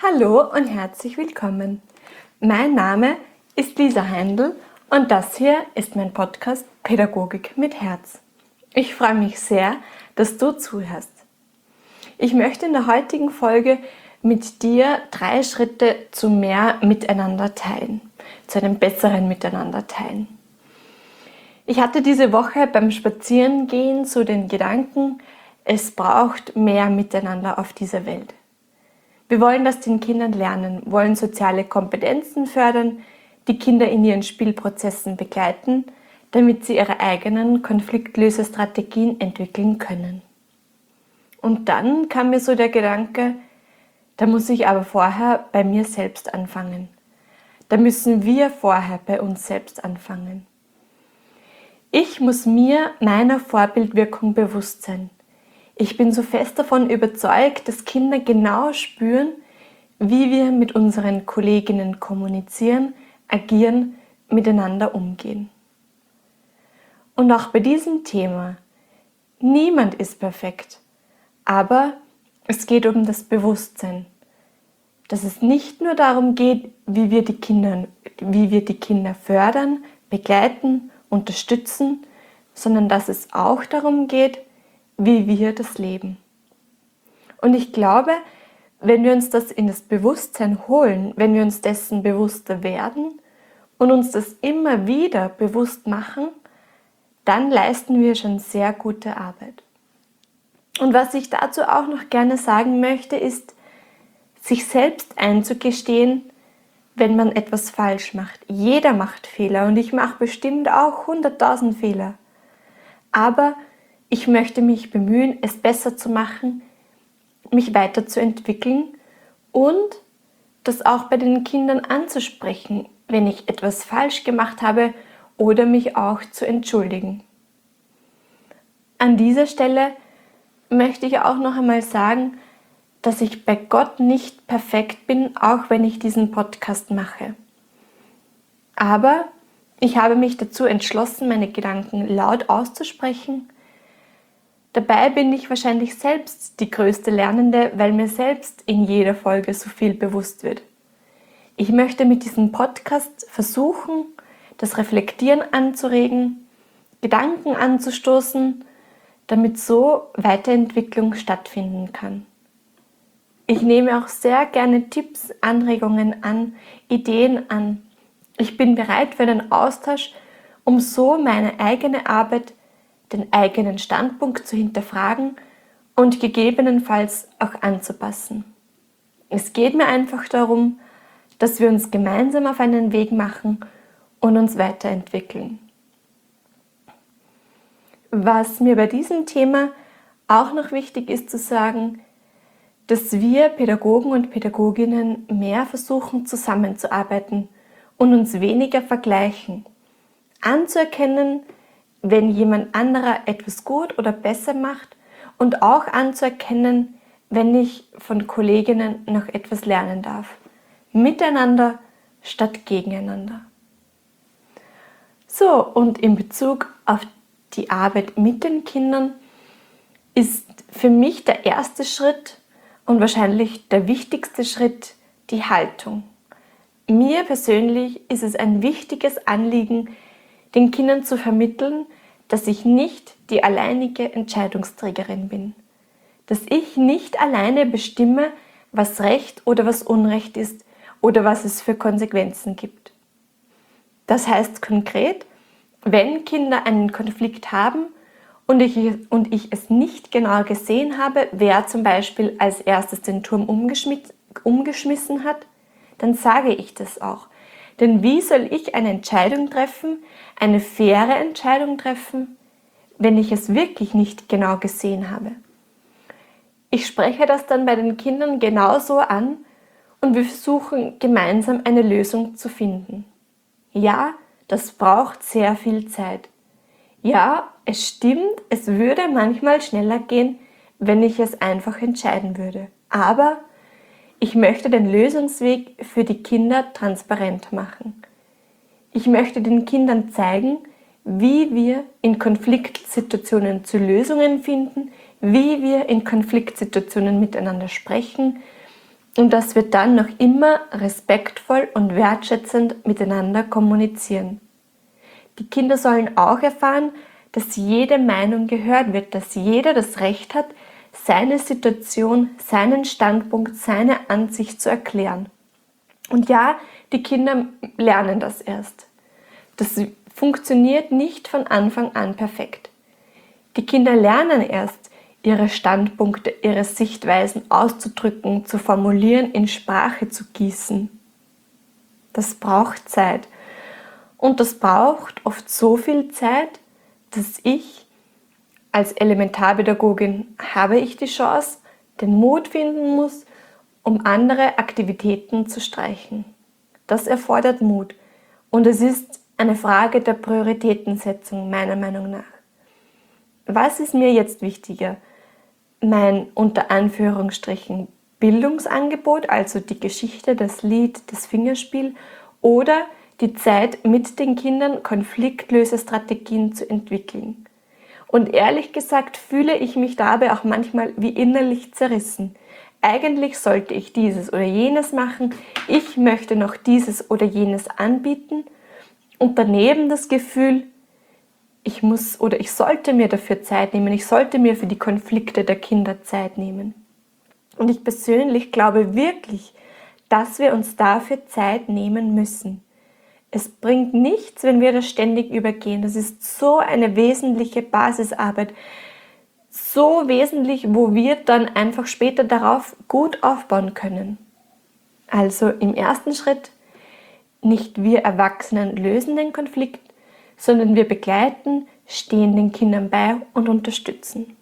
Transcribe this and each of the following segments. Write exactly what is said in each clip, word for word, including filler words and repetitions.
Hallo und herzlich willkommen. Mein Name ist Lisa Heindl und das hier ist mein Podcast Pädagogik mit Herz. Ich freue mich sehr, dass du zuhörst. Ich möchte in der heutigen Folge mit dir drei Schritte zu mehr Miteinander teilen, zu einem besseren Miteinander teilen. Ich hatte diese Woche beim Spazierengehen so den Gedanken, es braucht mehr Miteinander auf dieser Welt. Wir wollen das den Kindern lernen, wollen soziale Kompetenzen fördern, die Kinder in ihren Spielprozessen begleiten, damit sie ihre eigenen Konfliktlösestrategien entwickeln können. Und dann kam mir so der Gedanke, da muss ich aber vorher bei mir selbst anfangen. Da müssen wir vorher bei uns selbst anfangen. Ich muss mir meiner Vorbildwirkung bewusst sein. Ich bin so fest davon überzeugt, dass Kinder genau spüren, wie wir mit unseren Kolleginnen kommunizieren, agieren, miteinander umgehen. Und auch bei diesem Thema, niemand ist perfekt, aber es geht um das Bewusstsein, dass es nicht nur darum geht, wie wir die Kinder, wie wir die Kinder fördern, begleiten, unterstützen, sondern dass es auch darum geht, wie wir das leben. Und ich glaube, wenn wir uns das in das Bewusstsein holen, wenn wir uns dessen bewusster werden und uns das immer wieder bewusst machen, dann leisten wir schon sehr gute Arbeit. Und was ich dazu auch noch gerne sagen möchte, ist, sich selbst einzugestehen, wenn man etwas falsch macht. Jeder macht Fehler und ich mache bestimmt auch hunderttausend Fehler. Aber ich möchte mich bemühen, es besser zu machen, mich weiterzuentwickeln und das auch bei den Kindern anzusprechen, wenn ich etwas falsch gemacht habe oder mich auch zu entschuldigen. An dieser Stelle möchte ich auch noch einmal sagen, dass ich bei Gott nicht perfekt bin, auch wenn ich diesen Podcast mache. Aber ich habe mich dazu entschlossen, meine Gedanken laut auszusprechen. Dabei bin ich wahrscheinlich selbst die größte Lernende, weil mir selbst in jeder Folge so viel bewusst wird. Ich möchte mit diesem Podcast versuchen, das Reflektieren anzuregen, Gedanken anzustoßen, damit so Weiterentwicklung stattfinden kann. Ich nehme auch sehr gerne Tipps, Anregungen an, Ideen an. Ich bin bereit für den Austausch, um so meine eigene Arbeit, den eigenen Standpunkt zu hinterfragen und gegebenenfalls auch anzupassen. Es geht mir einfach darum, dass wir uns gemeinsam auf einen Weg machen und uns weiterentwickeln. Was mir bei diesem Thema auch noch wichtig ist zu sagen, dass wir Pädagogen und Pädagoginnen mehr versuchen zusammenzuarbeiten und uns weniger vergleichen, anzuerkennen, wenn jemand anderer etwas gut oder besser macht und auch anzuerkennen, wenn ich von Kolleginnen noch etwas lernen darf. Miteinander statt gegeneinander. So, und in Bezug auf die Arbeit mit den Kindern ist für mich der erste Schritt und wahrscheinlich der wichtigste Schritt die Haltung. Mir persönlich ist es ein wichtiges Anliegen, den Kindern zu vermitteln, dass ich nicht die alleinige Entscheidungsträgerin bin. Dass ich nicht alleine bestimme, was Recht oder was Unrecht ist oder was es für Konsequenzen gibt. Das heißt konkret, wenn Kinder einen Konflikt haben und ich, und ich es nicht genau gesehen habe, wer zum Beispiel als erstes den Turm umgeschmiss, umgeschmissen hat, dann sage ich das auch. Denn wie soll ich eine Entscheidung treffen, eine faire Entscheidung treffen, wenn ich es wirklich nicht genau gesehen habe? Ich spreche das dann bei den Kindern genauso an und wir versuchen gemeinsam eine Lösung zu finden. Ja, das braucht sehr viel Zeit. Ja, es stimmt, es würde manchmal schneller gehen, wenn ich es einfach entscheiden würde. Aber ich möchte den Lösungsweg für die Kinder transparent machen. Ich möchte den Kindern zeigen, wie wir in Konfliktsituationen zu Lösungen finden, wie wir in Konfliktsituationen miteinander sprechen, und dass wir dann noch immer respektvoll und wertschätzend miteinander kommunizieren. Die Kinder sollen auch erfahren, dass jede Meinung gehört wird, dass jeder das Recht hat, seine Situation, seinen Standpunkt, seine Ansicht zu erklären. Und ja, die Kinder lernen das erst. Das funktioniert nicht von Anfang an perfekt. Die Kinder lernen erst, ihre Standpunkte, ihre Sichtweisen auszudrücken, zu formulieren, in Sprache zu gießen. Das braucht Zeit. Und das braucht oft so viel Zeit, dass ich als Elementarpädagogin habe ich die Chance, den Mut finden muss, um andere Aktivitäten zu streichen. Das erfordert Mut. Und es ist eine Frage der Prioritätensetzung, meiner Meinung nach. Was ist mir jetzt wichtiger? Mein unter Anführungsstrichen Bildungsangebot, also die Geschichte, das Lied, das Fingerspiel, oder die Zeit mit den Kindern Konfliktlösestrategien zu entwickeln. Und ehrlich gesagt fühle ich mich dabei auch manchmal wie innerlich zerrissen. Eigentlich sollte ich dieses oder jenes machen, ich möchte noch dieses oder jenes anbieten und daneben das Gefühl, ich muss oder ich sollte mir dafür Zeit nehmen, ich sollte mir für die Konflikte der Kinder Zeit nehmen. Und ich persönlich glaube wirklich, dass wir uns dafür Zeit nehmen müssen. Es bringt nichts, wenn wir das ständig übergehen. Das ist so eine wesentliche Basisarbeit, so wesentlich, wo wir dann einfach später darauf gut aufbauen können. Also im ersten Schritt, nicht wir Erwachsenen lösen den Konflikt, sondern wir begleiten, stehen den Kindern bei und unterstützen.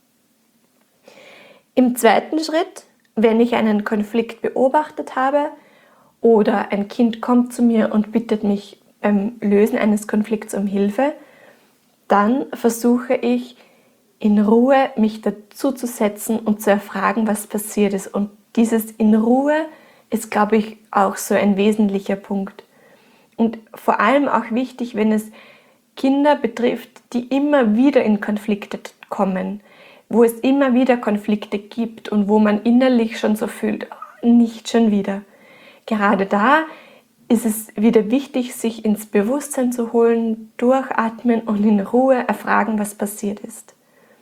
Im zweiten Schritt, wenn ich einen Konflikt beobachtet habe, oder ein Kind kommt zu mir und bittet mich beim Lösen eines Konflikts um Hilfe, dann versuche ich in Ruhe mich dazu zu setzen und zu erfragen, was passiert ist. Und dieses in Ruhe ist, glaube ich, auch so ein wesentlicher Punkt. Und vor allem auch wichtig, wenn es Kinder betrifft, die immer wieder in Konflikte kommen, wo es immer wieder Konflikte gibt und wo man innerlich schon so fühlt, nicht schon wieder. Gerade da ist es wieder wichtig, sich ins Bewusstsein zu holen, durchatmen und in Ruhe erfragen, was passiert ist.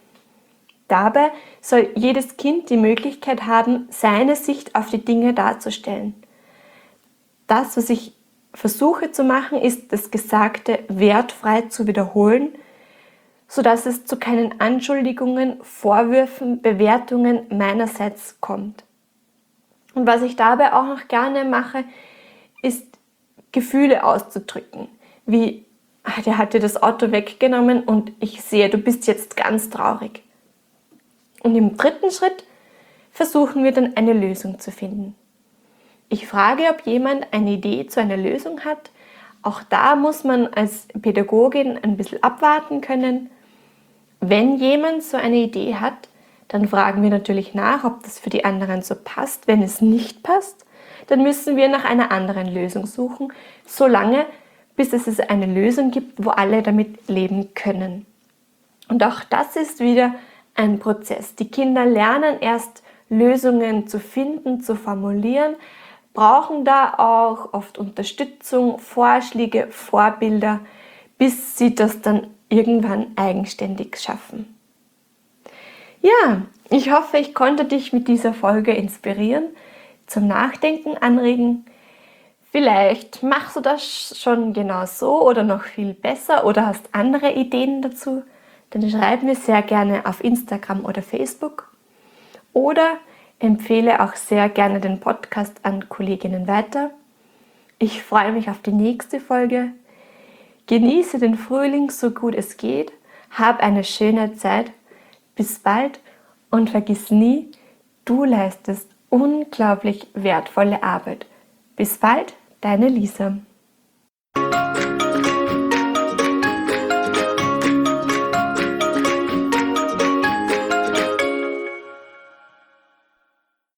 Dabei soll jedes Kind die Möglichkeit haben, seine Sicht auf die Dinge darzustellen. Das, was ich versuche zu machen, ist, das Gesagte wertfrei zu wiederholen, sodass es zu keinen Anschuldigungen, Vorwürfen, Bewertungen meinerseits kommt. Und was ich dabei auch noch gerne mache, ist Gefühle auszudrücken, wie, ach, der hat dir das Auto weggenommen und ich sehe, du bist jetzt ganz traurig. Und im dritten Schritt versuchen wir dann eine Lösung zu finden. Ich frage, ob jemand eine Idee zu einer Lösung hat. Auch da muss man als Pädagogin ein bisschen abwarten können. Wenn jemand so eine Idee hat, dann fragen wir natürlich nach, ob das für die anderen so passt. Wenn es nicht passt, dann müssen wir nach einer anderen Lösung suchen, solange bis es eine Lösung gibt, wo alle damit leben können. Und auch das ist wieder ein Prozess. Die Kinder lernen erst Lösungen zu finden, zu formulieren, brauchen da auch oft Unterstützung, Vorschläge, Vorbilder, bis sie das dann irgendwann eigenständig schaffen. Ja, ich hoffe, ich konnte dich mit dieser Folge inspirieren, zum Nachdenken anregen. Vielleicht machst du das schon genau so oder noch viel besser oder hast andere Ideen dazu. Dann schreib mir sehr gerne auf Instagram oder Facebook oder empfehle auch sehr gerne den Podcast an Kolleginnen weiter. Ich freue mich auf die nächste Folge. Genieße den Frühling so gut es geht. Hab eine schöne Zeit. Bis bald und vergiss nie, du leistest unglaublich wertvolle Arbeit. Bis bald, deine Lisa.